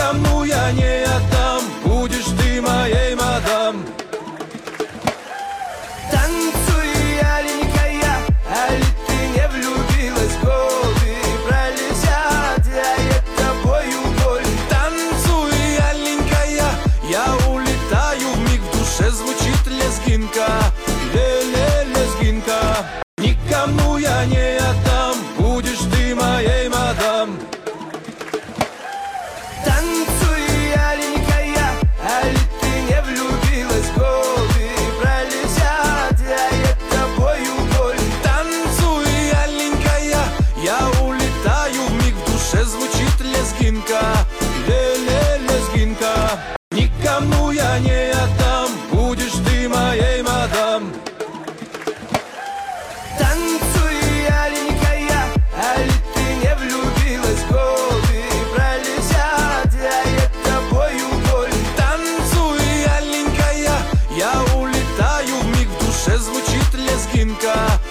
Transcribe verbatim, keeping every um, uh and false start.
никому я не отдам, будешь ты моей мадам. Танцуй, аленькая, али ты не влюбилась? Годы пролетят, я тобою боль. Танцуй, аленькая, я улетаю, вмиг в душе звучит лезгинка. Ле-ле, лезгинка. Никому я не отдам, будешь ты моей мадам. Танцуй, аленькая, али ты не влюбилась? Годы пролетят, я тобою боль. Танцуй, аленькая, я улетаю, вмиг в душе звучит лезгинка. Ле-ле, лезгинка. Никому я не отдам, будешь ты моей мадам. Танцуй, аленькая, али ты не влюбилась? Годы пролетят, я тобою боль. Танцуй, аленькая, я улетаю, вмиг в душе звучит лезгинка.